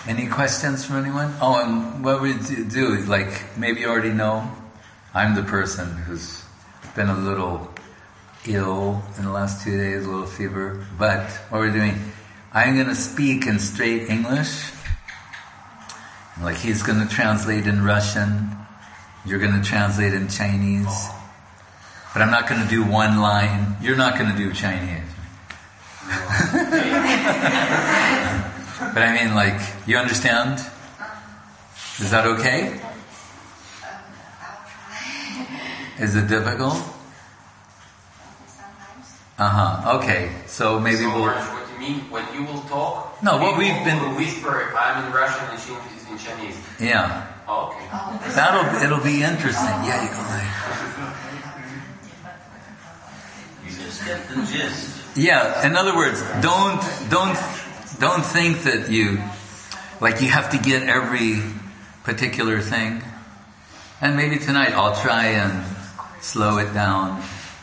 Any questions from anyone? Oh, and what would you do? Like, maybe you already know, I'm the person who's been a little ill in the last 2 days, a little fever. But what we're doing, I'm going to speak in straight English. Like, he's going to translate in Russian. You're going to translate in Chinese. But I'm not going to do one line. You're not going to do Chinese. But I mean, like, you understand? Is that okay? Is it difficult? Sometimes. Okay. So maybe so we'll... What you mean? When you will talk? No, what we've been... will whisper, I'm in Russian and she is in Chinese. Yeah. Oh, okay. It'll be interesting. Yeah, you go like... You just get the gist. Yeah, in other words, don't think that you have to get every particular thing. And maybe tonight I'll try and slow it down.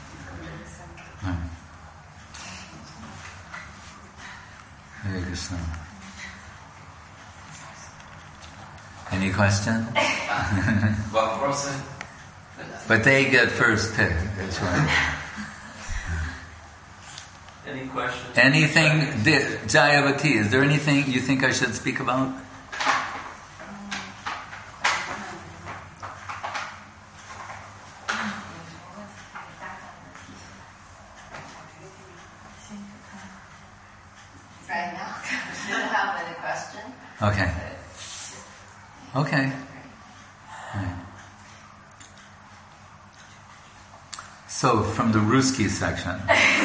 Hare Krishna. Any question? But they get first pick. That's right. Any questions? Anything, Jayavati, is there anything you think I should speak about? Right now, I don't have any question. Okay. Right. So, from the Ruski section.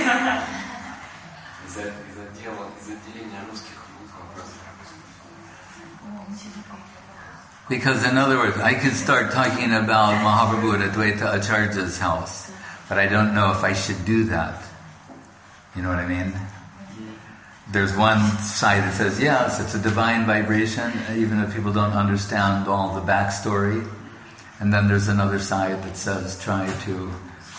Because in other words, I could start talking about Mahaprabhu at Advaita Acharya's house, but I don't know if I should do that. You know what I mean? There's one side that says, yes, it's a divine vibration, even if people don't understand all the backstory. And then there's another side that says, try to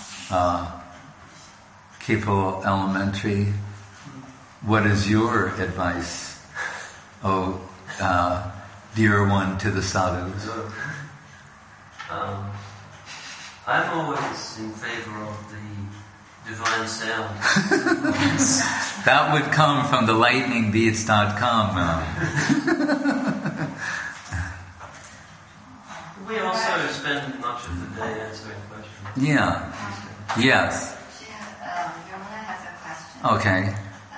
keep it elementary. What is your advice, dear one to the sadhus? I'm always in favor of the divine sound. That would come from the lightningbeats.com now. We also spend much of the day answering questions. Yeah. Yes. Yamuna has a question. Okay.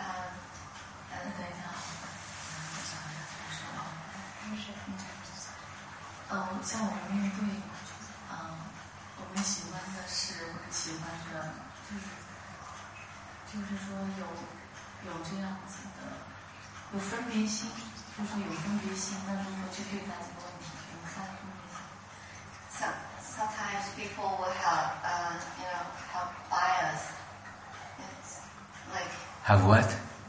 Sometimes people will have bias. It's like Have what?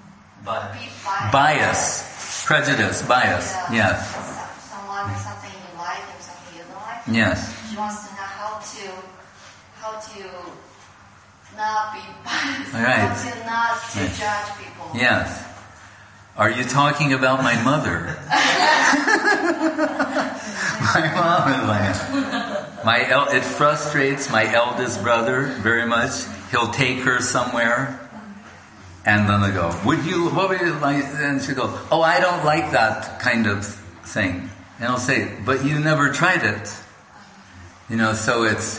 Bias. Prejudice, bias. Yes. Someone, something you like and something you don't like. Yes. She wants to know how to not be biased. Right. How to not to judge people. Yes. Are you talking about my mother? My mom is like, it frustrates my eldest brother very much. He'll take her somewhere, and then they go, what would you like? And she'll go, oh, I don't like that kind of thing. And I'll say, but you never tried it. So it's,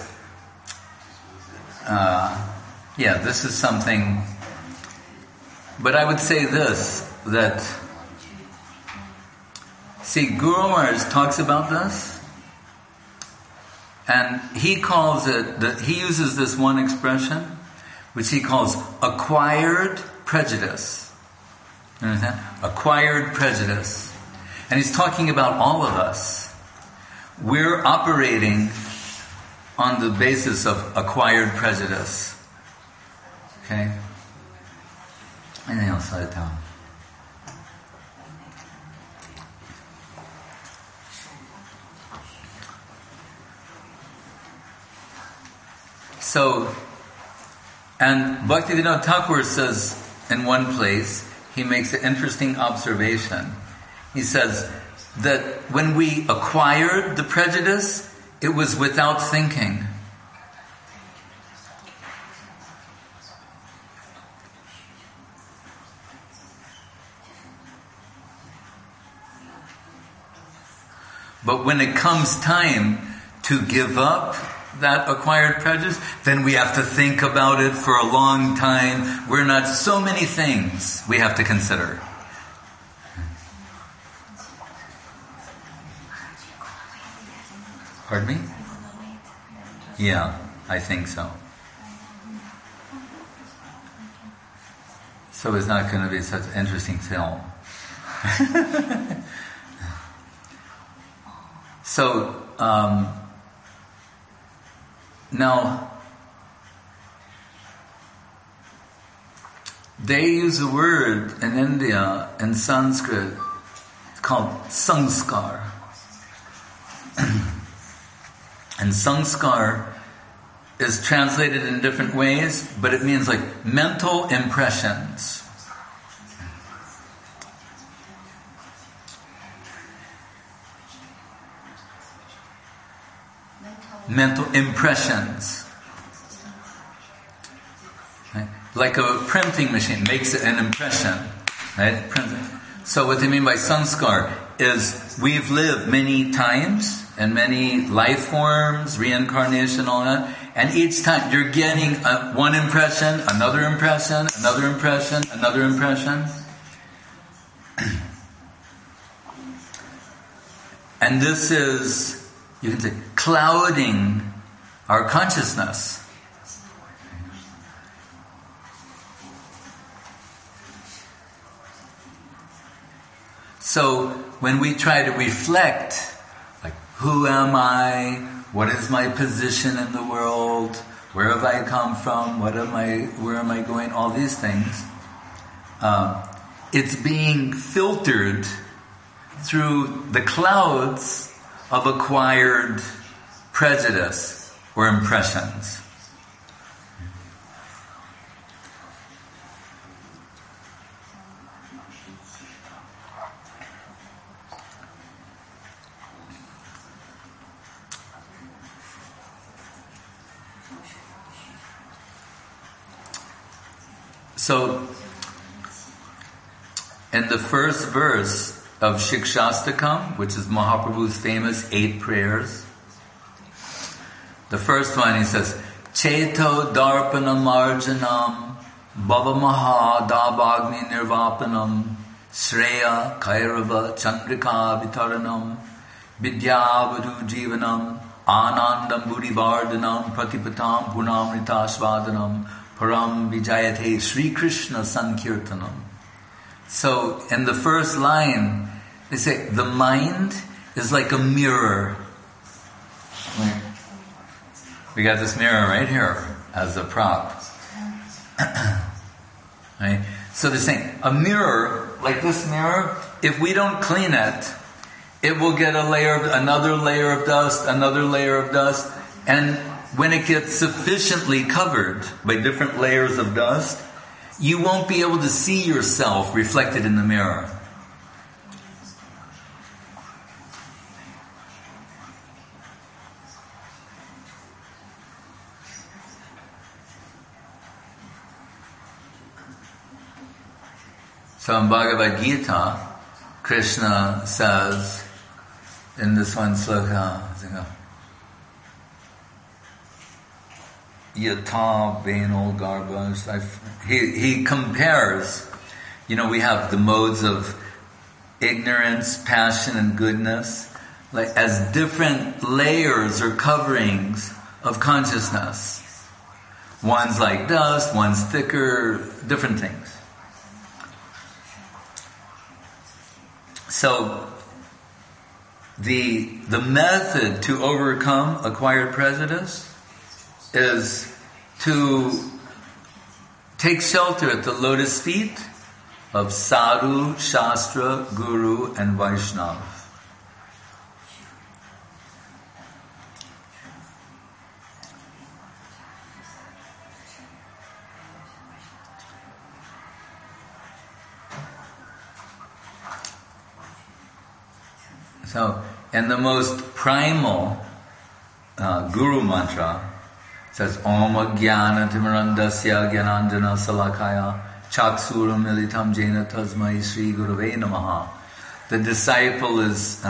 this is something. But I would say this, that, see, Guru Maharaj talks about this, and he calls it, he uses this one expression, which he calls acquired prejudice. You understand? Acquired prejudice. And he's talking about all of us. We're operating on the basis of acquired prejudice. Okay? And then I'll slow it down. So, and Bhaktivinoda Thakur says in one place, he makes an interesting observation. He says that when we acquired the prejudice, it was without thinking. But when it comes time to give up that acquired prejudice, then we have to think about it for a long time. We're not so many things we have to consider. Pardon me? Yeah, I think so. So it's not going to be such an interesting film. So, now, they use a word in India, in Sanskrit, it's called sanskar. And sanskar is translated in different ways, but it means like mental impressions. Mental impressions. Right? Like a printing machine makes an impression. Right? So what they mean by sanskar is we've lived many times and many life forms, reincarnation, all that. And each time you're getting one impression, another impression, another impression, another impression. And this is, you can say, clouding our consciousness. So when we try to reflect, like, who am I? What is my position in the world? Where have I come from? Where am I going? All these things. It's being filtered through the clouds of acquired prejudice or impressions. So, in the first verse of Shikshastakam, which is Mahaprabhu's famous 8 prayers, the first one he says, Cheto Darpanam Arjanam Bhava Maha Dabagni Nirvapanam Shreya Kairava Chandrika Vitaranam Vidyavadu Jivanam Anandam Buddhivardhanam Pratipatam Punamrita Svadanam Param Vijayate Sri Krishna Sankirtanam. So, in the first line, they say, the mind is like a mirror. We got this mirror right here as a prop. Right? So they're saying, a mirror, like this mirror, if we don't clean it, it will get another layer of dust, another layer of dust, and when it gets sufficiently covered by different layers of dust, you won't be able to see yourself reflected in the mirror. So in Bhagavad Gita, Krishna says in this one sloka, Yata Benol Garbas. He compares, we have the modes of ignorance, passion, and goodness, like as different layers or coverings of consciousness. One's like dust, one's thicker, different things. So the method to overcome acquired prejudice is to take shelter at the lotus feet of Sadhu, Shastra, Guru, and Vaishnava. So, and the most primal Guru mantra says Om Jnana Timirandasya Jnananjana Salakaya Chaksuram Militam Jena Tasmai Sri Gurave Namaha. The disciple is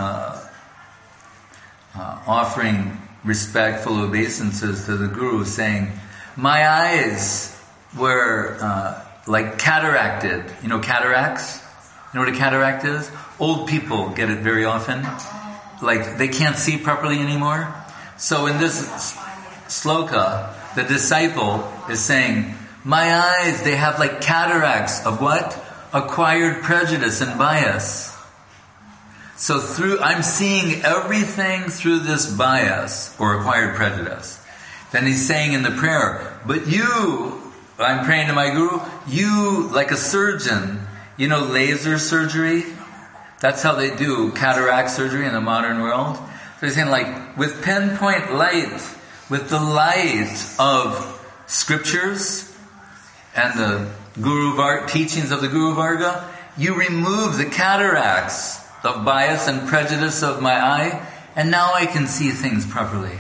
offering respectful obeisances to the Guru, saying, my eyes were like cataracted. You know cataracts? You know what a cataract is? Old people get it very often. Like they can't see properly anymore. So in this sloka, the disciple is saying, my eyes, they have like cataracts of what? Acquired prejudice and bias. So I'm seeing everything through this bias or acquired prejudice. Then he's saying in the prayer, but you, I'm praying to my Guru, you, like a surgeon, you know laser surgery? That's how they do cataract surgery in the modern world. So he's saying like, with pinpoint light, with the light of scriptures and the teachings of the Guru Varga, you remove the cataracts of bias and prejudice of my eye, and now I can see things properly.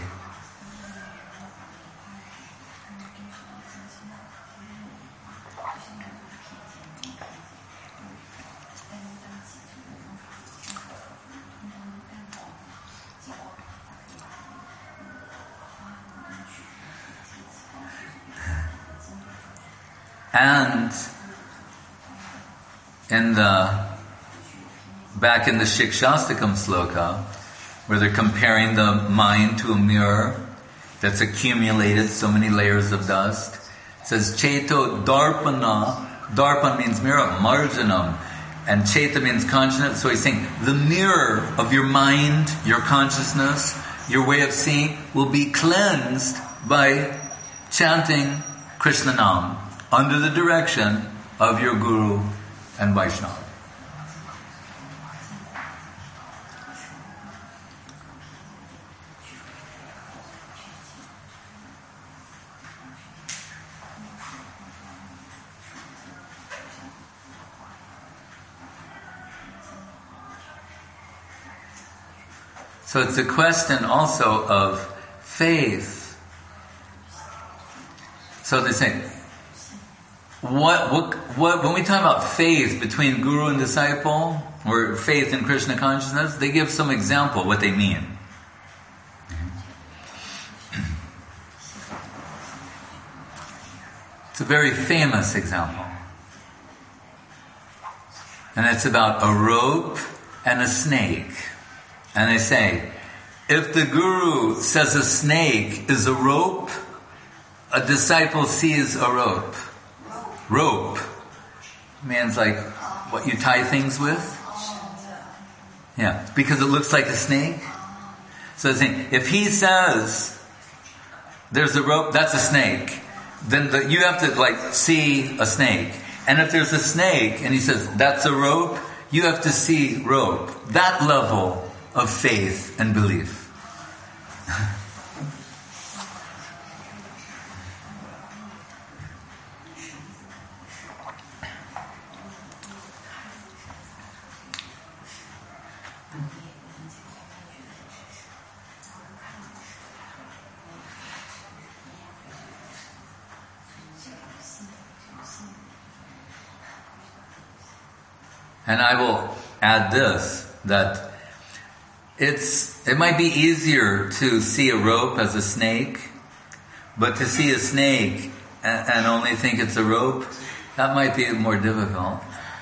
And back in the Shikshastakam sloka, where they're comparing the mind to a mirror that's accumulated so many layers of dust, it says Cheto Darpana. Darpan means mirror, Marjanam. And Cheta means consciousness. So he's saying the mirror of your mind, your consciousness, your way of seeing will be cleansed by chanting Krishna Nam under the direction of your Guru and Vaishnava. So it's a question also of faith. So they say, what when we talk about faith between Guru and disciple, or faith in Krishna consciousness, they give some example what they mean. It's a very famous example. And it's about a rope and a snake. And they say, if the Guru says a snake is a rope, a disciple sees a rope. Rope means like what you tie things with. Yeah, because it looks like a snake. So they're saying, if he says there's a rope, that's a snake, then you have to like see a snake. And if there's a snake and he says that's a rope, you have to see rope. That level of faith and belief. And I will add this, that it might be easier to see a rope as a snake, but to see a snake and only think it's a rope, that might be more difficult.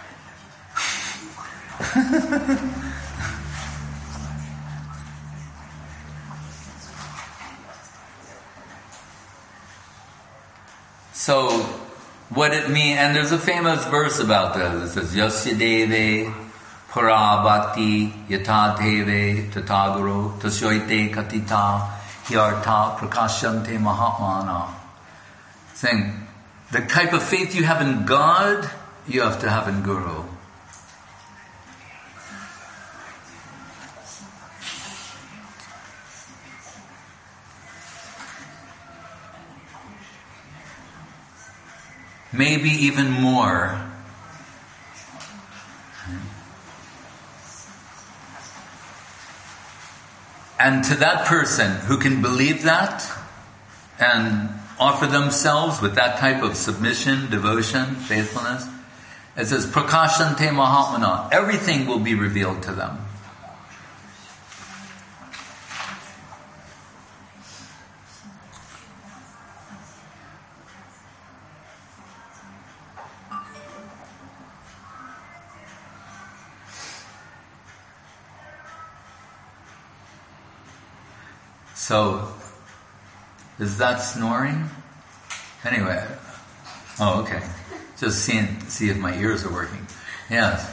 So, what it means, and there's a famous verse about this. It says, Yasya Deve Para Bhakti Yata Deve Tataguru Tasyoite Katita Hyarta Prakashante Mahatmana. Saying, the type of faith you have in God, you have to have in Guru. Maybe even more. And to that person who can believe that and offer themselves with that type of submission, devotion, faithfulness, it says, Prakashante Mahatmana, everything will be revealed to them. So, is that snoring? Anyway, oh, okay. Just see if my ears are working. Yes.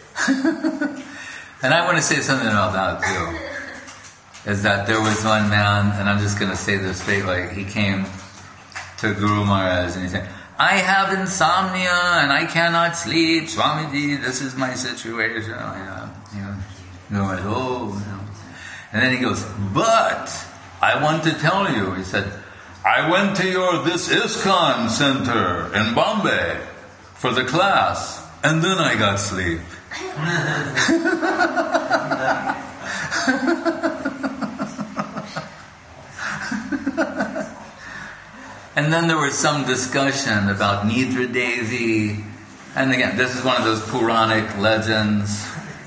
And I want to say something about that too. Is that there was one man, and I'm just going to say this straight, like he came to Guru Maharaj and he said, I have insomnia and I cannot sleep. Swamiji, this is my situation. And then he goes, but I want to tell you, he said, I went to this ISKCON center in Bombay for the class, and then I got sleep. And then there was some discussion about Nidra Devi, and again, this is one of those Puranic legends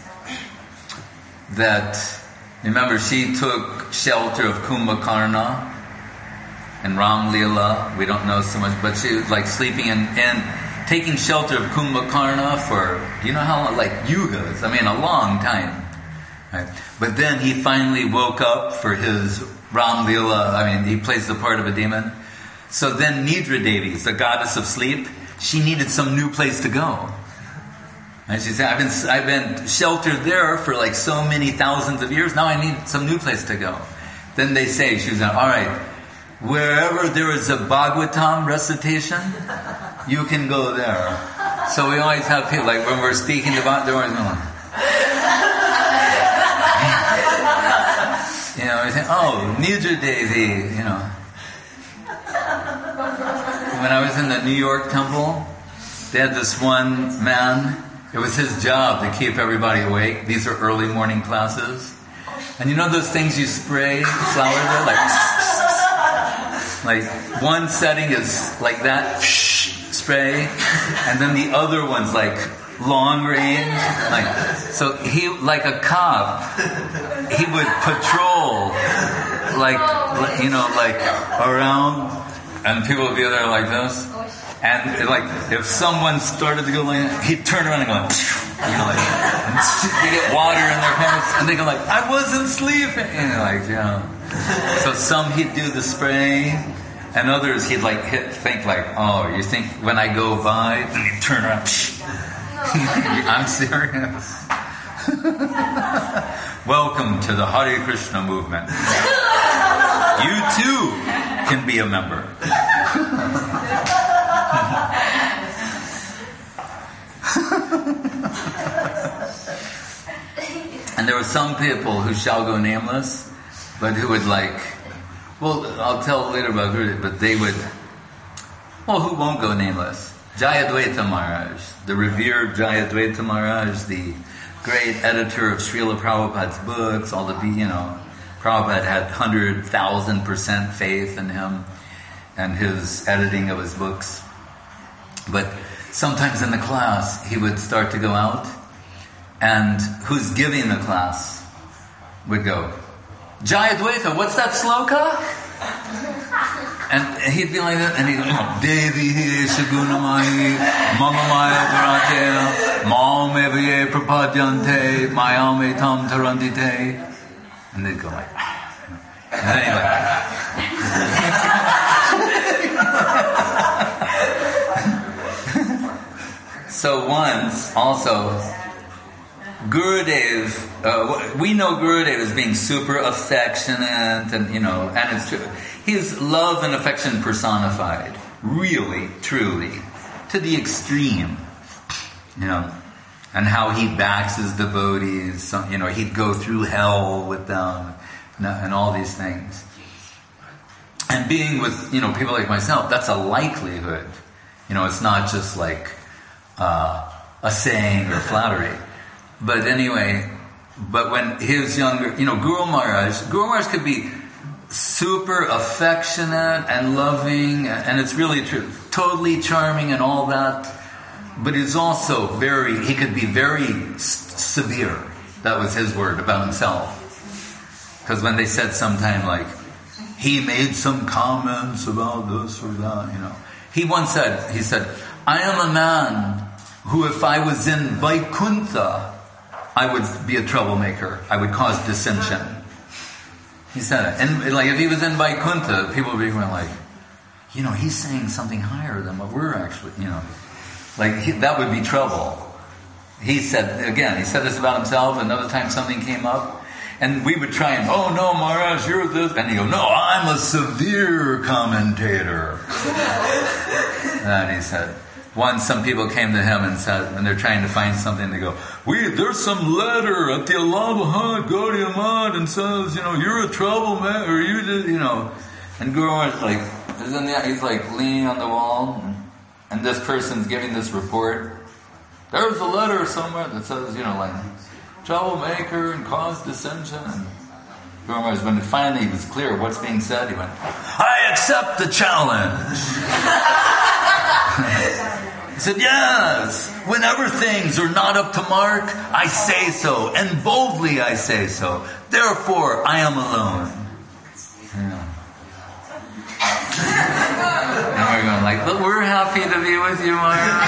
that, remember, she took shelter of Kumbhakarna and Ram Leela. We don't know so much, but she was like sleeping and taking shelter of Kumbhakarna for, do you know how long? Like yugas. I mean, a long time. Right? But then he finally woke up for his Ram Leela. I mean, he plays the part of a demon. So then Nidra Devi, the goddess of sleep, she needed some new place to go. And she said, I've been sheltered there for like so many thousands of years. Now I need some new place to go. Then they say, she was like, all right, wherever there is a Bhagavatam recitation, you can go there. So we always have people, like when we're speaking about, they're always going, we say, oh, Nidra Devi, When I was in the New York temple, they had this one man. It was his job to keep everybody awake. These are early morning classes. And you know those things you spray flowers with? Like one setting is like that, spray. And then the other one's like long range. So he, like a cop, he would patrol like around, and people would be there like this. And like, if someone started to go like that, he'd turn around and go, they get water in their pants, and they go like, I wasn't sleeping. So some he'd do the spray, and others he'd like think like, oh, you think when I go by, and he'd turn around, I'm serious. Welcome to the Hare Krishna movement. You too can be a member. And there were some people who shall go nameless, but who would I'll tell later about Guru, but they would, who won't go nameless? Jayadvaita Maharaj, the revered Jayadvaita Maharaj, the great editor of Srila Prabhupada's books, Prabhupada had 100,000% faith in him and his editing of his books. But sometimes in the class, he would start to go out, and who's giving the class would go, Jayadvaita, what's that sloka? And he'd be like that, and he'd go, Devi Sagunamayi, Mamamaya Parate, Mamevaye Prapadyante, Mayame Tam Tarandite. And they'd go like, and anyway. So once, also, Gurudev, we know Gurudev as being super affectionate, and and it's true. He's love and affection personified, really, truly, to the extreme, and how he backs his devotees. So, he'd go through hell with them, and all these things. And being with, people like myself, that's a likelihood. It's not just like a saying or flattery. But anyway, But when he was younger, Guru Maharaj could be super affectionate and loving, and it's really true, totally charming and all that. But he's also he could be very severe. That was his word about himself. Because when they said sometime like, he made some comments about this or that, He once said, I am a man who, if I was in Vaikuntha, I would be a troublemaker. I would cause dissension. He said it. And like, if he was in Vaikuntha, people would be going like, he's saying something higher than what we're actually, that would be trouble. He said this about himself. Another time something came up, and we would try and, oh no, Maharaj, you're this. And he'd go, no, I'm a severe commentator. And he said, once some people came to him and said, when they're trying to find something, they go, there's some letter at the Allahabad Gaudiya Math and says, you're a troublemaker, or you just, And Guru Maharaj he's like leaning on the wall, and this person's giving this report. There's a letter somewhere that says, troublemaker and cause dissension. And Guru Maharaj, when finally it was clear what's being said, he went, I accept the challenge. He said, yes, whenever things are not up to mark, I say so, and boldly I say so. Therefore, I am alone. And we're going like, but we're happy to be with you,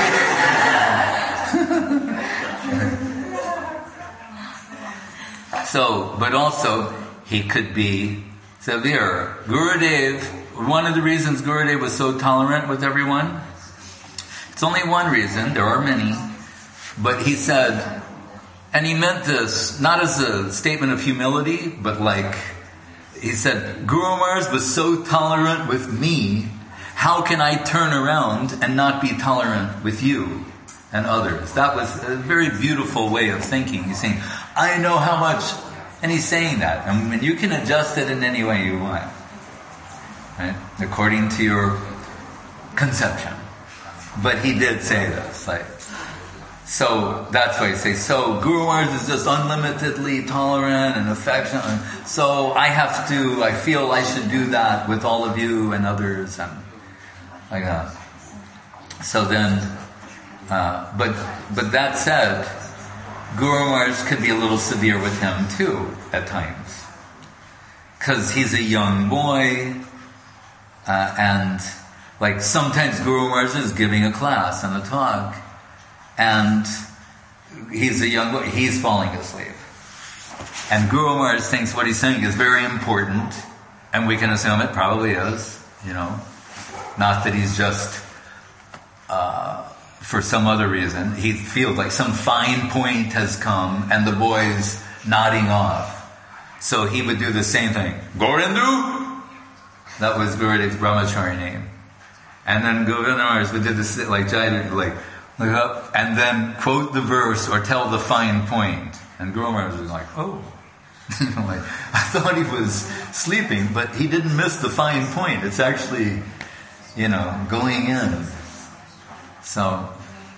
Maharaj. But also, he could be severe. Gurudev, one of the reasons Gurudev was so tolerant with everyone, it's only one reason, there are many, but he said, and he meant this not as a statement of humility, but he said, Guru Maharaj was so tolerant with me, how can I turn around and not be tolerant with you and others? That was a very beautiful way of thinking. He's saying, I know how much, and he's saying that, and you can adjust it in any way you want, right? According to your conception. But he did say this, so that's why he says, so Guru Maharaj is just unlimitedly tolerant and affectionate, so I feel I should do that with all of you and others, and like that. So then, but that said, Guru Maharaj could be a little severe with him too, at times. Because he's a young boy, and sometimes Guru Maharaj is giving a class and a talk, and he's a young boy, he's falling asleep. And Guru Maharaj thinks what he's saying is very important, and we can assume it probably is, not that he's just, for some other reason, he feels like some fine point has come, and the boy's nodding off. So he would do the same thing. Gorindu! That was Gurudev's brahmachari name. And then Govinda Maharaj would do this, look up, and then quote the verse or tell the fine point. And Guru Maharaj was like, oh. I thought he was sleeping, but he didn't miss the fine point. It's actually, going in. So,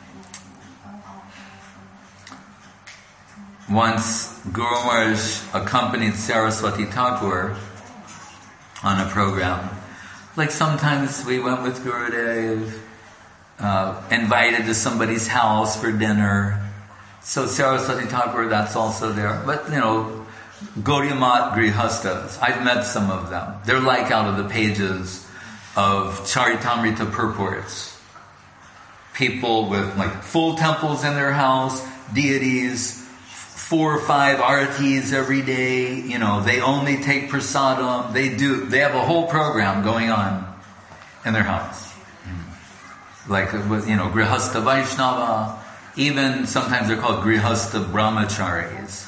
once Guru Maharaj accompanied Saraswati Thakur on a program. Sometimes we went with Gurudev, invited to somebody's house for dinner. So Saraswati Thakur, that's also there. But, Gaudiya Math Grihastas, I've met some of them. They're out of the pages of Charitamrita purports. People with full temples in their house, deities, 4 or 5 aratis every day, they only take prasadam, they have a whole program going on in their house. With, Grihastha Vaishnava, even sometimes they're called Grihastha Brahmacharis,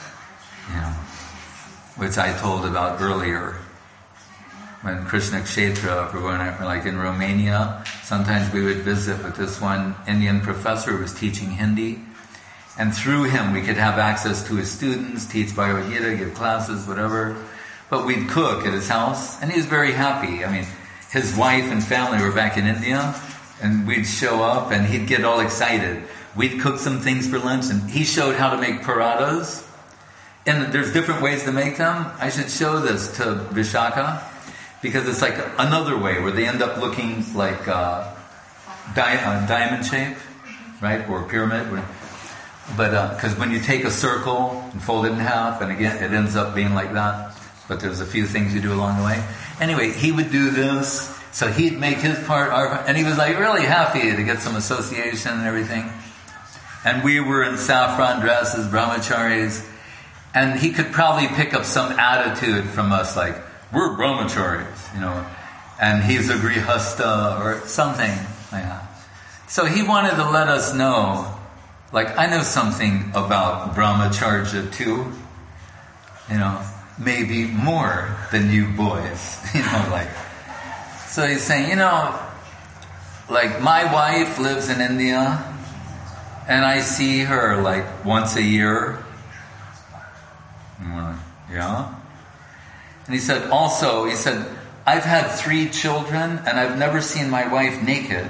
which I told about earlier. When Krishna Kshetra, in Romania, sometimes we would visit with this one Indian professor who was teaching Hindi. And through him, we could have access to his students, teach Bhagavad Gita, give classes, whatever. But we'd cook at his house, and he was very happy. His wife and family were back in India, and we'd show up, and he'd get all excited. We'd cook some things for lunch, and he showed how to make parathas. and there's different ways to make them. I should show this to Vishaka because it's like another way where they end up looking like diamond shape, right, or pyramid. But because when you take a circle and fold it in half, and again it ends up being like that. But there's a few things you do along the way. Anyway, he would do this, so he'd make his part, and he was like really happy to get some association and everything. And we were in saffron dresses, brahmacharis, and he could probably pick up some attitude from us, like, we're brahmacharis, you know, and he's a grihasta or something like that. So he wanted to let us know, like, I know something about brahmacharya too, you know, maybe more than you boys, you know, like. So he's saying, you know, like my wife lives in India, and I see her like once a year. And we're like, yeah. And he said, I've had 3 children, and I've never seen my wife naked.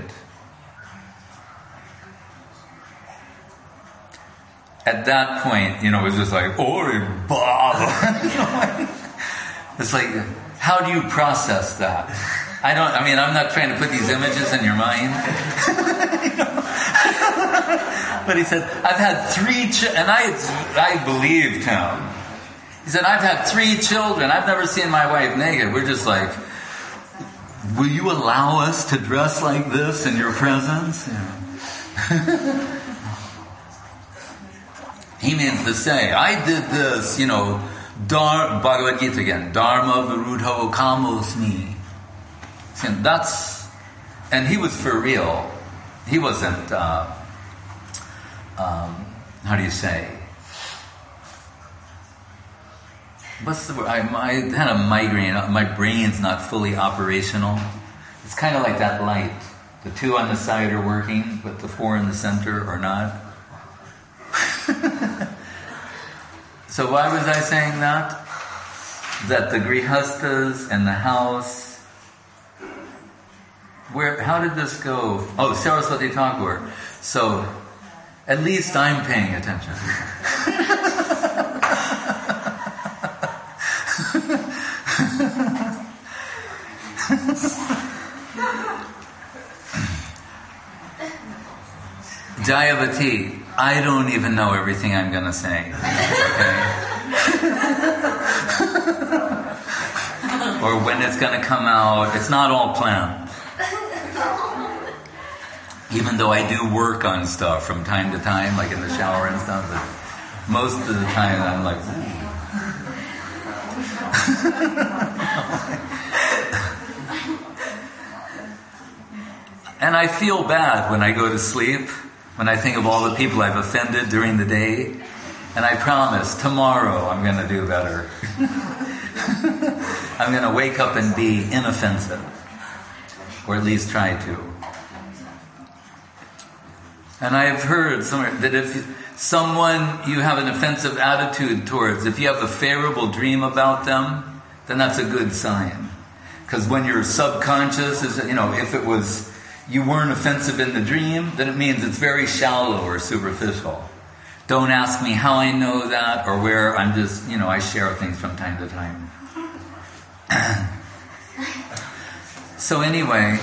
At that point, you know, it was just like, Ori Baba. It's like, how do you process that? I'm not trying to put these images in your mind. You know? But he said, I've had 3 children, and I believed him. He said, I've had 3 children. I've never seen my wife naked. We're just like, will you allow us to dress like this in your presence? You know? He means to say, I did this, you know, Bhagavad Gita again, Dharma Virudho Kamosmi. And he was for real. He wasn't, how do you say? What's the word? I had a migraine. My brain's not fully operational. It's kind of like that light. The 2 on the side are working, but the 4 in the center are not. So why was I saying that? That the grihastas and the house. How did this go? Oh, Saraswati Thakur. So, at least I'm paying attention. Jayavati, I don't even know everything I'm going to say. Okay? Or when it's going to come out. It's not all planned. Even though I do work on stuff from time to time, like in the shower and stuff, but most of the time I'm like, and I feel bad when I go to sleep, when I think of all the people I've offended during the day, and I promise tomorrow I'm going to do better. I'm going to wake up and be inoffensive, or at least try to. And I have heard somewhere that if someone you have an offensive attitude towards, if you have a favorable dream about them, then that's a good sign. Because when your subconscious is, you know, if it was, you weren't offensive in the dream, then it means it's very shallow or superficial. Don't ask me how I know that or where. I'm just, you know, I share things from time to time. So anyway,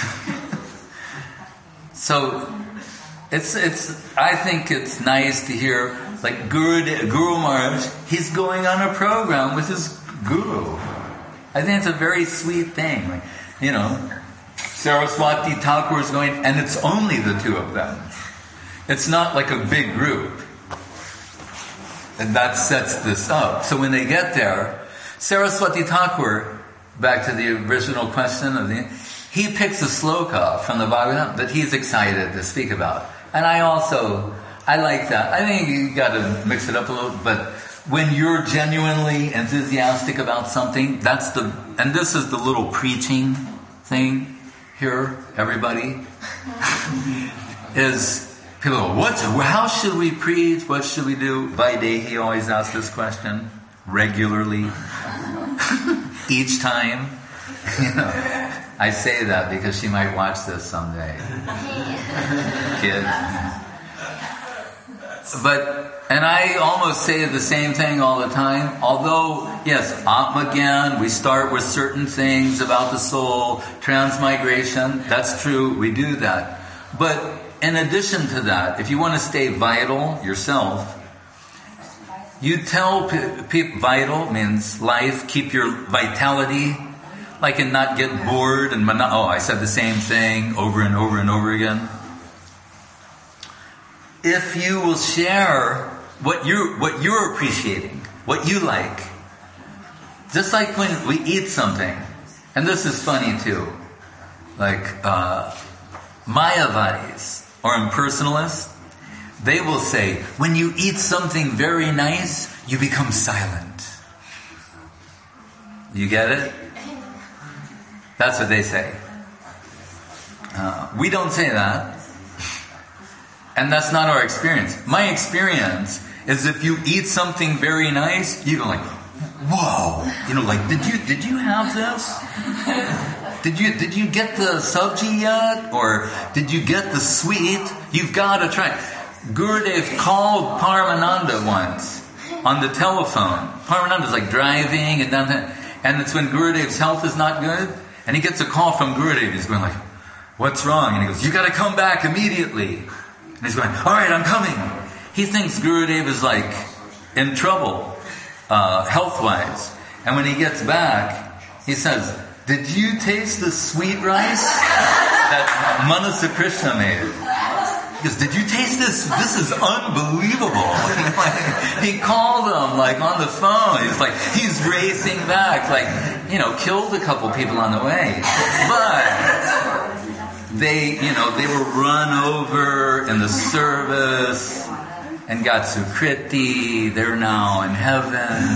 so it's. I think it's nice to hear, like Guru Maharaj, he's going on a program with his guru. I think it's a very sweet thing. Like, you know, Saraswati Thakur is going, and it's only the 2 of them. It's not like a big group. And that sets this up. So when they get there, Saraswati Thakur, back to the original question he picks a sloka from the Bhagavatam that he's excited to speak about. And I like that. I think you got to mix it up a little, but when you're genuinely enthusiastic about something, and this is the little preaching thing here, everybody, is people go, how should we preach? What should we do? Vaidehi always asks this question regularly, each time. You know, I say that because she might watch this someday. Kid. But And I almost say the same thing all the time. Although, yes, Atmagyan, we start with certain things about the soul, transmigration, that's true, we do that. But in addition to that, if you want to stay vital yourself, you tell people, vital means life, keep your vitality, like and not get bored and I said the same thing over and over and over again. If you will share what you're appreciating, what you like, just like when we eat something, and this is funny too, like Mayavadis or impersonalists, they will say, when you eat something very nice, you become silent. You get it? That's what they say. We don't say that. And that's not our experience. My experience is if you eat something very nice, you go like, whoa! Like, did you have this? Did you get the sabji yet? Or did you get the sweet? You've got to try. Gurudev called Paramananda once on the telephone. Paramananda's like driving and it's when Gurudev's health is not good, and he gets a call from Gurudev. He's going like, what's wrong? And he goes, you got to come back immediately. And he's going, all right, I'm coming. He thinks Gurudev is like in trouble, health-wise. And when he gets back, he says, did you taste the sweet rice that Manasa Krishna made? He goes, did you taste this? This is unbelievable. He called him like on the phone. He's racing back, killed a couple people on the way. But they were run over in the service and got Sukriti. They're now in heaven.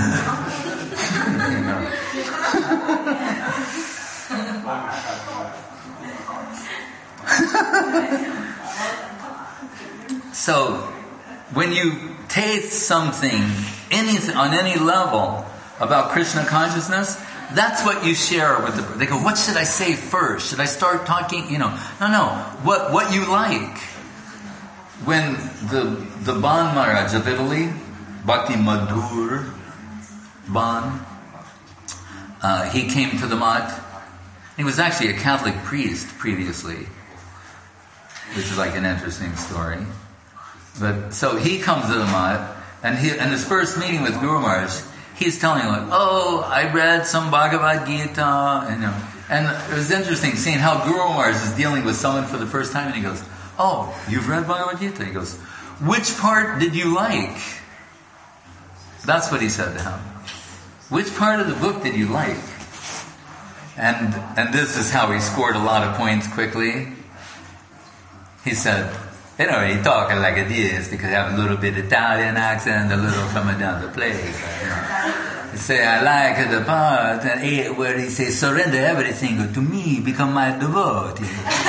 So, when you taste something, on any level about Krishna consciousness, that's what you share with they go, what should I say first? Should I start talking? No. What you like. When the Ban Maharaj of Italy, Bhakti Madhur Ban, he came to the Math. He was actually a Catholic priest previously, which is like an interesting story. But so he comes to the Math, and his first meeting with Guru Maharaj, he's telling him I read some Bhagavad Gita, and it was interesting seeing how Guru Maharaj is dealing with someone for the first time, and he goes, oh, you've read Bhagavad Gita? He goes, which part did you like? That's what he said to him. Which part of the book did you like? And this is how he scored a lot of points quickly. He said, he talk like this because I have a little bit of Italian accent, a little from another place. He say, I like the part where he says, surrender everything to me, become my devotee.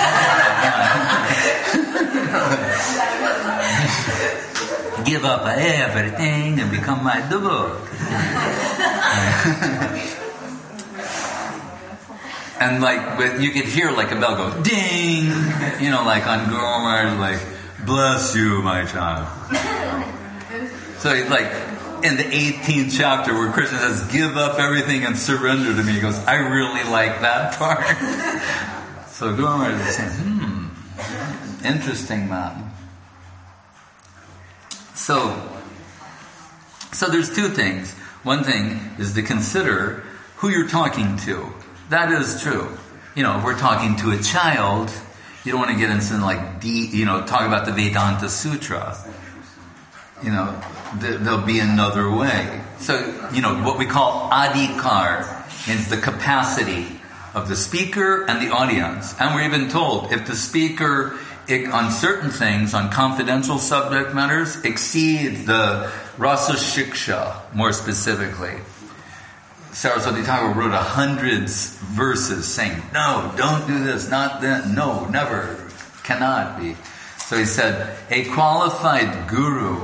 Give up everything and become my devotee. And but you could hear like a bell go ding, like on Guru Maharaj, like, bless you, my child. So he's like in the 18th chapter where Krishna says, give up everything and surrender to me. He goes, I really like that part. So Guru Maharaj is saying, interesting, man. So there's two things. One thing is to consider who you're talking to. That is true. If we're talking to a child, you don't want to get into talk about the Vedanta Sutra. There'll be another way. So, what we call adhikar is the capacity of the speaker and the audience. And we're even told if the speaker, on certain things, on confidential subject matters, exceeds the rasa shiksha, more specifically. Saraswati Thakur wrote 100 verses saying, no, don't do this, not that, no, never, cannot be. So he said, a qualified guru,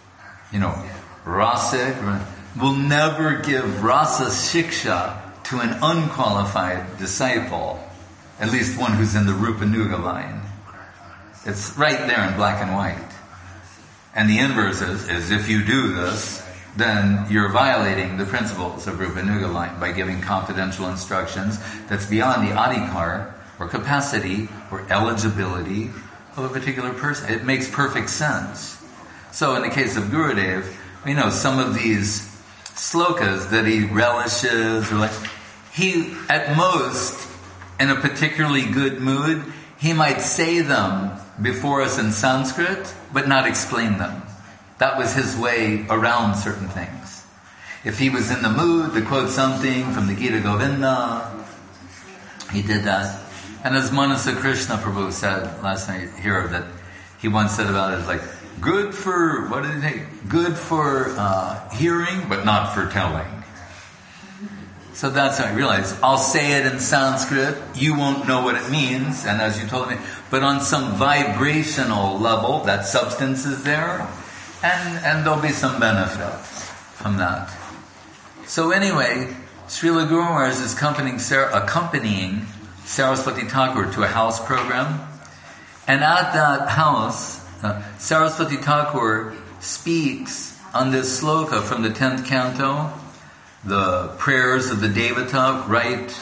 rasa, will never give rasa shiksha to an unqualified disciple, at least one who's in the Rupanuga line. It's right there in black and white. And the inverse is if you do this, then you're violating the principles of Rupa Nuga line by giving confidential instructions that's beyond the adhikar or capacity or eligibility of a particular person. It makes perfect sense. So in the case of Gurudev, we know some of these slokas that he relishes, or like, he, at most, in a particularly good mood, he might say them before us in Sanskrit, but not explain them. That was his way around certain things. If he was in the mood to quote something from the Gita Govinda, he did that. And as Manasa Krishna Prabhu said last night here, that he once said about it, like, good for, what did he say? Good for hearing, but not for telling. So that's how I realized. I'll say it in Sanskrit, you won't know what it means, and as you told me, but on some vibrational level, that substance is there, and there'll be some benefits from that. So anyway, Srila Guru Maharaj is accompanying Saraswati Thakur to a house program, and at that house, Saraswati Thakur speaks on this sloka from the 10th canto, the prayers of the Devata, right?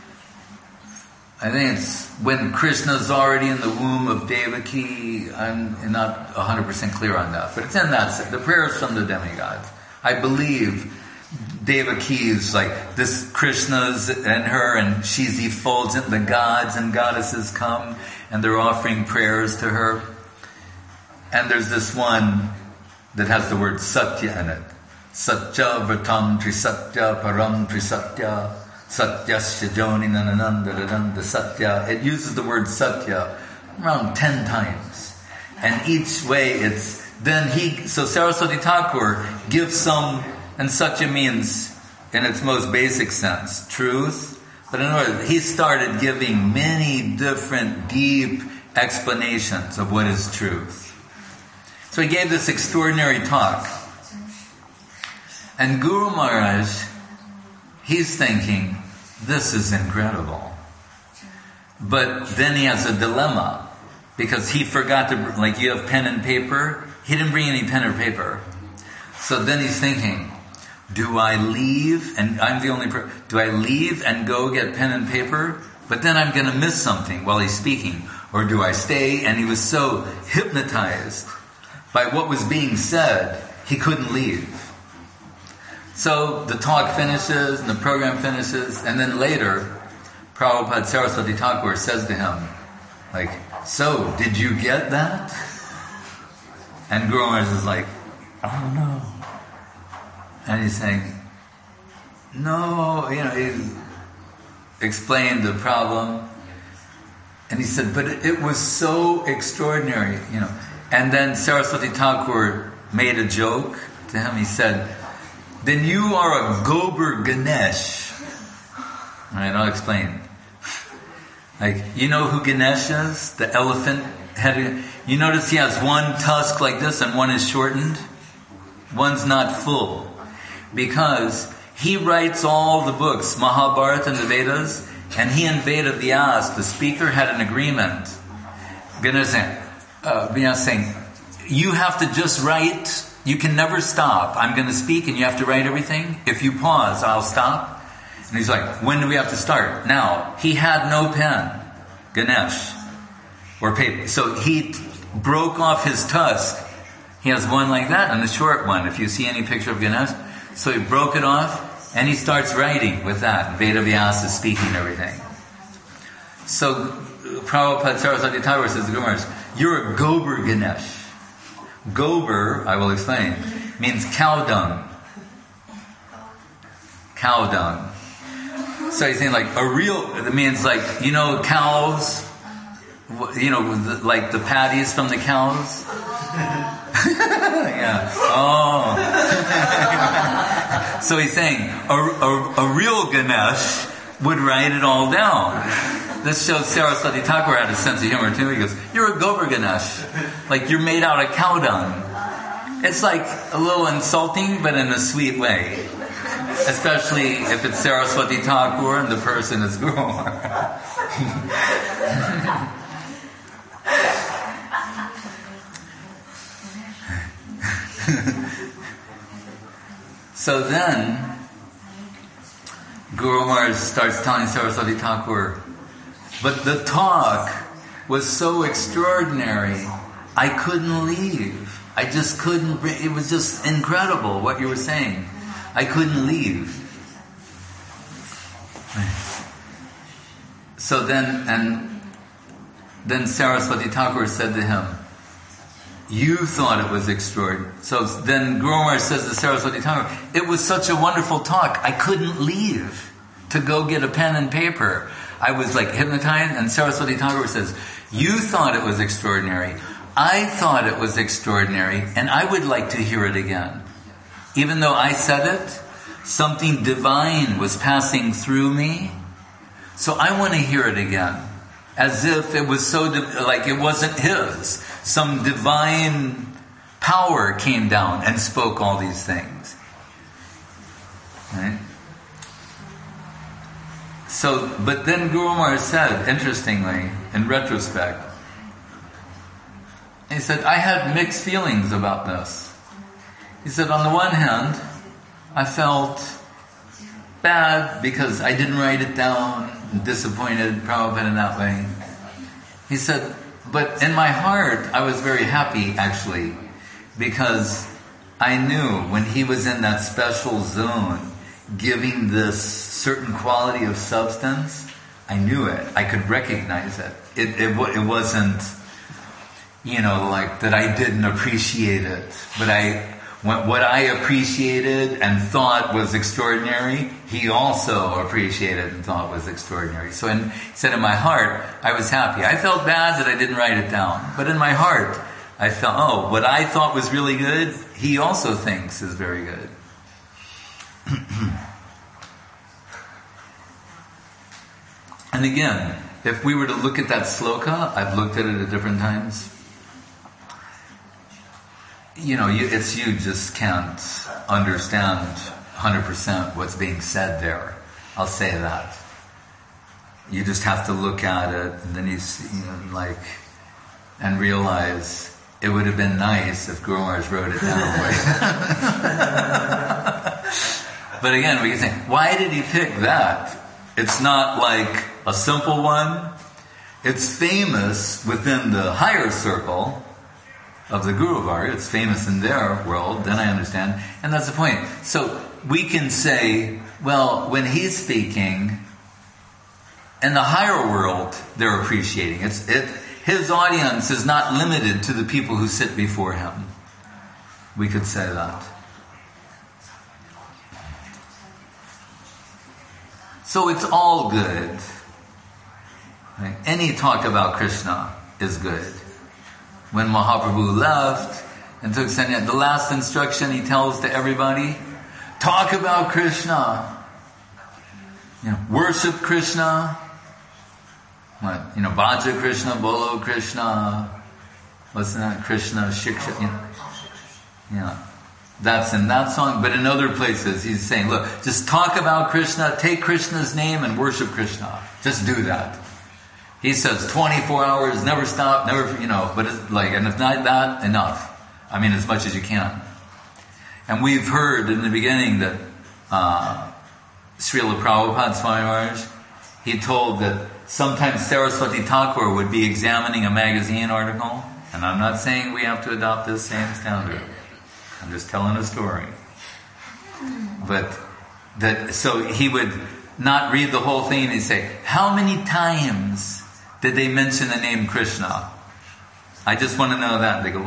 I think it's when Krishna's already in the womb of Devaki. I'm not 100% clear on that, but it's in that, the prayers from the demigods. I believe Devaki is like, this Krishna's and her, and she's effulgent, the gods and goddesses come, and they're offering prayers to her. And there's this one that has the word Satya in it. Satya Vratam Trisatya Param Trisatya Satyasya Joni Nanananda Satya. It uses the word Satya around 10 times. And each way it's, so Saraswati Thakur gives some, and Satya means, in its most basic sense, truth. But in other words, he started giving many different deep explanations of what is truth. So he gave this extraordinary talk. And Guru Maharaj, he's thinking, this is incredible. But then he has a dilemma, because he forgot to, like, you have pen and paper. He didn't bring any pen or paper. So then he's thinking, do I leave, and I'm the only person, do I leave and go get pen and paper? But then I'm going to miss something while he's speaking. Or do I stay? And he was so hypnotized by what was being said, he couldn't leave. So the talk finishes, and the program finishes, and then later, Prabhupada Saraswati Thakur says to him, like, so, did you get that? And Guru Maharaj is like, oh no. And he's saying, no, he explained the problem. And he said, but it was so extraordinary, And then Saraswati Thakur made a joke to him. He said, then you are a Gobar Ganesh. Alright, I'll explain. Like, you know who Ganesh is? The elephant head. You notice he has one tusk like this and one is shortened? One's not full. Because he writes all the books, Mahabharata and the Vedas, and he and Veda Vyas, the speaker, had an agreement. Ganesh saying, you have to just write. You can never stop. I'm going to speak and you have to write everything. If you pause, I'll stop. And he's like, when do we have to start? Now. He had no pen, Ganesh, or paper. So he broke off his tusk. He has one like that and a short one, if you see any picture of Ganesh. So he broke it off and he starts writing with that. Veda Vyasa is speaking and everything. So Prabhupada Saraswati Thakur says to Guru Maharaj, you're a Gobar Ganesh. Gobar, I will explain, means cow dung. Cow dung. So he's saying like it means like, cows, like the patties from the cows. Yeah. Oh. So he's saying a real Ganesh would write it all down. This shows Saraswati Thakur had a sense of humor too. He goes, you're a Gobar Ganesh. Like you're made out of cow dung. It's like a little insulting, but in a sweet way. Especially if it's Saraswati Thakur and the person is Guru Maharaj. So then, Guru Maharaj starts telling Saraswati Thakur, but the talk was so extraordinary, I couldn't leave. I just couldn't, it was just incredible what you were saying. I couldn't leave. So then Saraswati Thakur said to him, you thought it was extraordinary. So then Guru Maharaj says to Saraswati Thakur, it was such a wonderful talk, I couldn't leave to go get a pen and paper. I was like hypnotized, and Saraswati Thakur says, you thought it was extraordinary, I thought it was extraordinary, and I would like to hear it again. Even though I said it, something divine was passing through me, so I want to hear it again. As if it was so, like it wasn't his. Some divine power came down and spoke all these things. Right? So, but then Guru Maharaj said, interestingly, in retrospect, he said, I had mixed feelings about this. He said, on the one hand, I felt bad because I didn't write it down, disappointed Prabhupada in that way. He said, but in my heart, I was very happy, actually, because I knew when he was in that special zone, giving this certain quality of substance, I knew it. I could recognize it. It wasn't, like that I didn't appreciate it. But what I appreciated and thought was extraordinary, he also appreciated and thought was extraordinary. So he said, in my heart, I was happy. I felt bad that I didn't write it down. But in my heart, I felt, what I thought was really good, he also thinks is very good. And again, if we were to look at that sloka, I've looked at it at different times. You just can't understand 100% what's being said there. I'll say that. You just have to look at it, and then and realize it would have been nice if Guru Maharaj wrote it down. But again, we can say, why did he pick that? It's not like a simple one. It's famous within the higher circle of the Guru Varga. It's famous in their world, then I understand. And that's the point. So we can say, well, when he's speaking, in the higher world, they're appreciating. His audience is not limited to the people who sit before him. We could say that. So it's all good. Right? Any talk about Krishna is good. When Mahaprabhu left and took sannyas, the last instruction he tells to everybody, talk about Krishna. Worship Krishna. Bhaja Krishna, Bolo Krishna. What's that? Krishna, Shiksha. That's in that song. But in other places, he's saying, look, just talk about Krishna, take Krishna's name and worship Krishna. Just do that. He says 24 hours, never stop, but it's and if not that, enough. As much as you can. And we've heard in the beginning that Srila Prabhupada Swami Maharaj, he told that sometimes Saraswati Thakur would be examining a magazine article, and I'm not saying we have to adopt this same standard. I'm just telling a story. But so he would not read the whole thing and he'd say, how many times did they mention the name Krishna? I just want to know that. They go,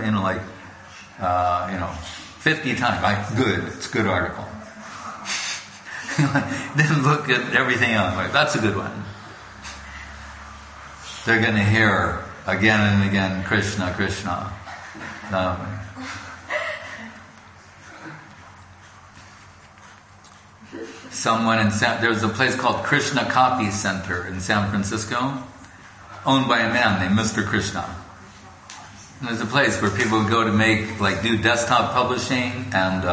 50 times. Good. It's a good article. Then look at everything else. That's a good one. They're going to hear again and again, Krishna, Krishna. There's a place called Krishna Copy Center in San Francisco, owned by a man named Mr. Krishna. And there's a place where people go to do desktop publishing and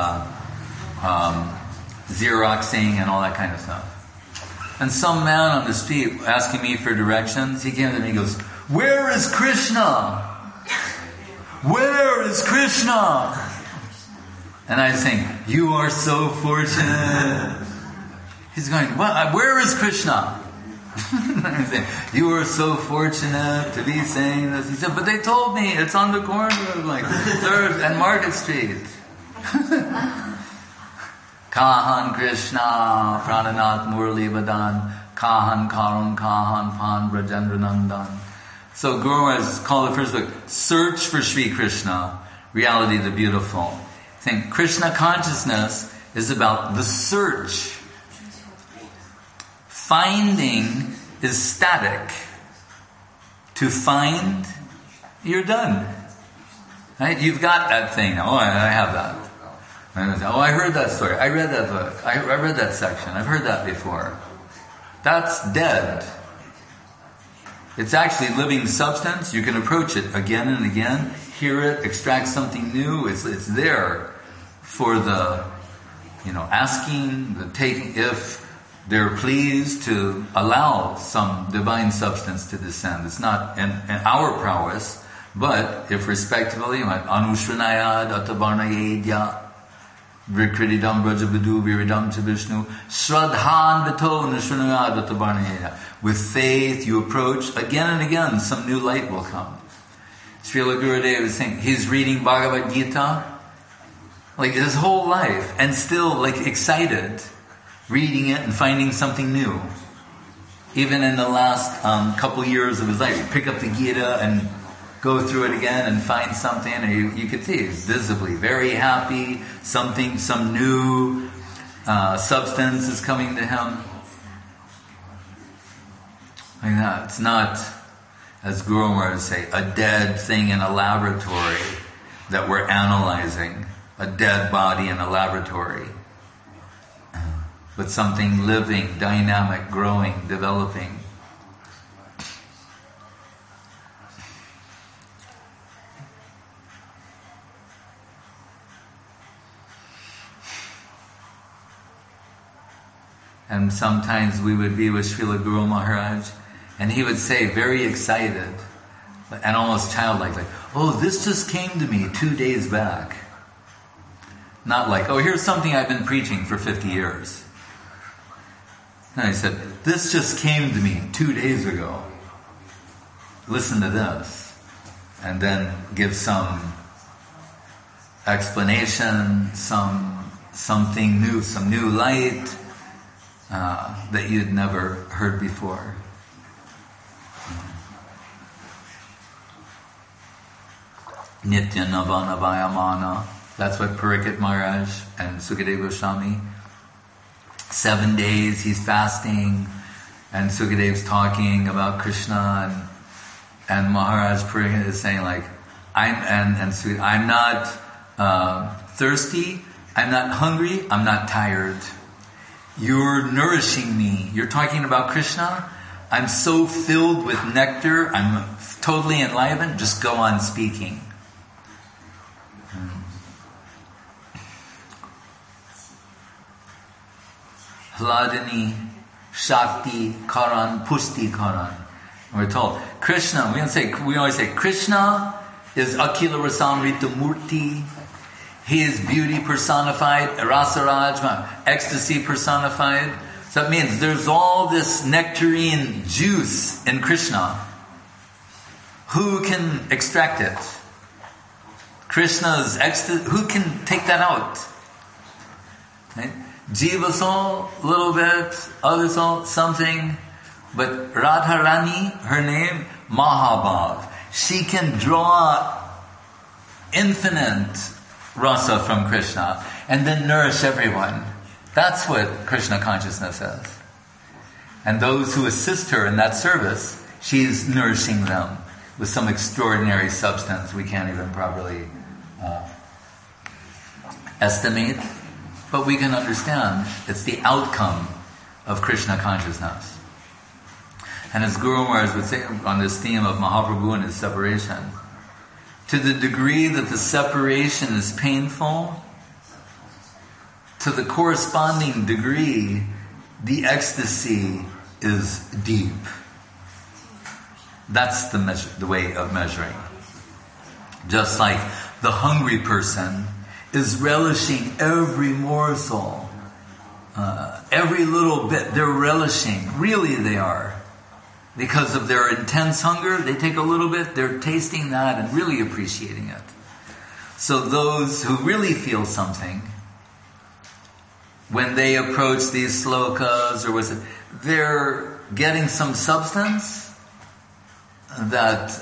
Xeroxing and all that kind of stuff. And some man on the street asking me for directions, he came to me and he goes, where is Krishna? Where is Krishna? And I sing, "You are so fortunate." He's going, "What? Where is Krishna?" I'm saying, "You are so fortunate to be saying this." He said, "But they told me it's on the corner of like 3rd and Market Street." Kahan Krishna, Prananath Murli Vadan, Kahan Karun, Kahan Pan Brajendra Nandan. So Guru Maharaj called the first book, Search for Sri Krishna, Reality the Beautiful. I think Krishna consciousness is about the search. Finding is static. To find, you're done. Right? You've got that thing. Oh, I have that. Oh, I heard that story. I read that book. I read that section. I've heard that before. That's dead. It's actually living substance. You can approach it again and again, hear it, extract something new. It's there for the, asking, the taking, if they're pleased to allow some divine substance to descend. It's not in our prowess, but if respectively, Anushranaya Datavarnayedya Vikridam Brajabadu Viridam Vishnu Shradhan Vito Nushranaya Datavarnayedya. With faith, you approach, again and again, some new light will come. Srila Gurudev is saying, he's reading Bhagavad Gita, like his whole life, and still like excited, reading it and finding something new. Even in the last couple years of his life, you pick up the Gita and go through it again and find something, and you could see he's visibly very happy, some new substance is coming to him. Like that. It's not, as Guru Maharaj would say, a dead thing in a laboratory that we're analyzing, a dead body in a laboratory, but something living, dynamic, growing, developing. And sometimes we would be with Srila Guru Maharaj, and he would say, very excited, and almost childlike, like, "Oh, this just came to me 2 days back." Not like, "Oh, here's something I've been preaching for 50 years. And he said, "This just came to me 2 days ago. Listen to this." And then give some explanation, something new, some new light that you'd never heard before. Nitya Navana Vayamana. That's what Parikshit Maharaj and Sukadeva Goswami. 7 days he's fasting, and Sukadev's talking about Krishna, and Maharaj Parikshit is saying like, I'm not thirsty, I'm not hungry, I'm not tired. You're nourishing me. You're talking about Krishna. I'm so filled with nectar. I'm totally enlivened. Just go on speaking. Hladini, Shakti, Karan, Pusti Karan. We're told Krishna. We always say Krishna is Akila Rasamrita Murti. He is beauty personified, Rasarajma, ecstasy personified. So that means there's all this nectarine juice in Krishna. Who can extract it? Krishna's ecstasy, who can take that out? Right? Jiva soul, a little bit, other soul, something. But Radharani, her name, Mahabhav. She can draw infinite rasa from Krishna and then nourish everyone. That's what Krishna consciousness is. And those who assist her in that service, she's nourishing them with some extraordinary substance we can't even properly estimate, but we can understand it's the outcome of Krishna consciousness. And as Guru Maharaj would say on this theme of Mahaprabhu and his separation, to the degree that the separation is painful, to the corresponding degree, the ecstasy is deep. That's the way of measuring. Just like the hungry person is relishing every morsel, every little bit. They're relishing. Really, they are. Because of their intense hunger, they take a little bit, they're tasting that and really appreciating it. So those who really feel something, when they approach these slokas, they're getting some substance that,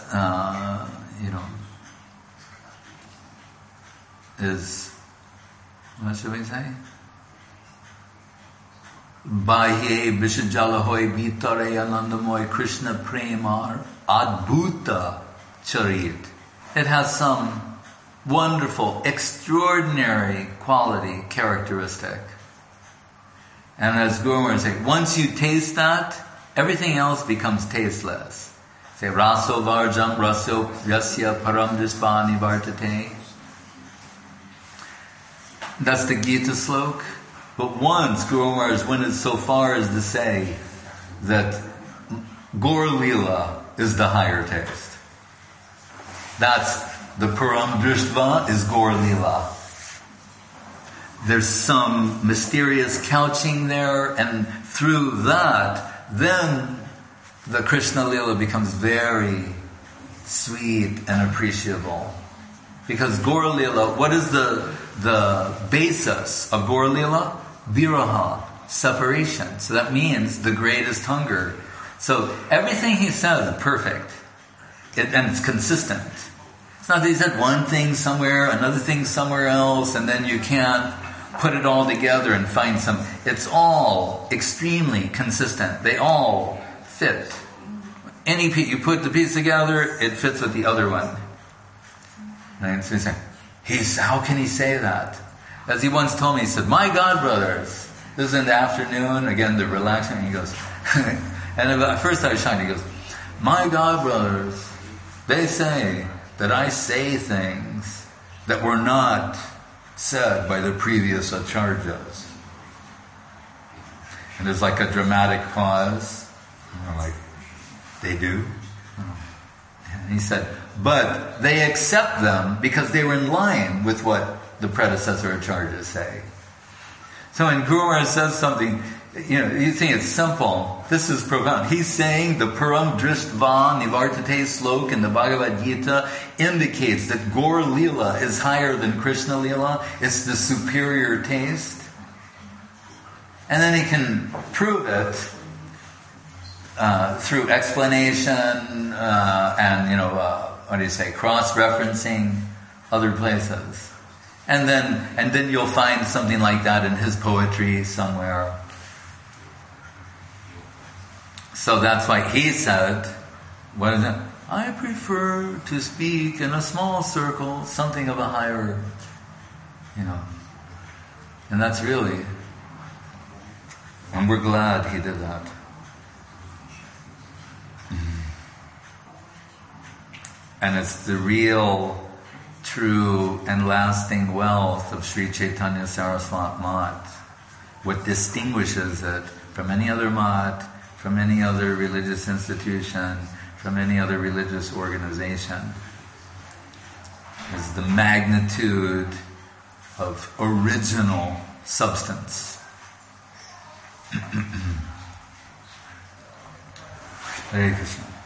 is, what should we say? Bahye Vishajalahoy Vitare Anandamoy Krishna Premar Adbhuta Charit. It has some wonderful, extraordinary quality, characteristic. And as Guru Maharaj said, once you taste that, everything else becomes tasteless. Say, Raso Varjam Raso Yasya Param Drispa Nivartate. That's the Gita slok. But once Guru Maharaj went so far as to say that Gaur Leela is the higher taste. That's the Param Drishtva is Gaur Leela. There's some mysterious couching there, and through that, then the Krishna Leela becomes very sweet and appreciable. Because Gaur Leela, what is the basis of Gaur Leela? Viraha, separation. So that means the greatest hunger. So everything he says is perfect. And it's consistent. It's not that he said one thing somewhere, another thing somewhere else, and then you can't put it all together and find some. It's all extremely consistent. They all fit. Any piece, you put the piece together, it fits with the other one. Right? So he's saying, how can he say that? As he once told me, he said, my God brothers, this is in the afternoon, again, they're relaxing, and he goes, and at first I was shocked, he goes, my God brothers, they say that I say things that were not said by the previous acharyas. And there's like a dramatic pause, like, they do? And he said, but they accept them because they were in line with what the predecessor acharyas say. So when Guru Maharaj says something, you think it's simple. This is profound. He's saying the Param Drishtva Nivartate slok in the Bhagavad Gita indicates that Gaur Leela is higher than Krishna Leela. It's the superior taste. And then he can prove it through explanation and cross-referencing other places. And then you'll find something like that in his poetry somewhere. So that's why he said, what is it? I prefer to speak in a small circle, something of a higher, And that's really, and we're glad he did that. And it's the real, true, and lasting wealth of Sri Chaitanya Saraswat Mat. What distinguishes it from any other mat, from any other religious institution, from any other religious organization, is the magnitude of original substance. Hare Krishna.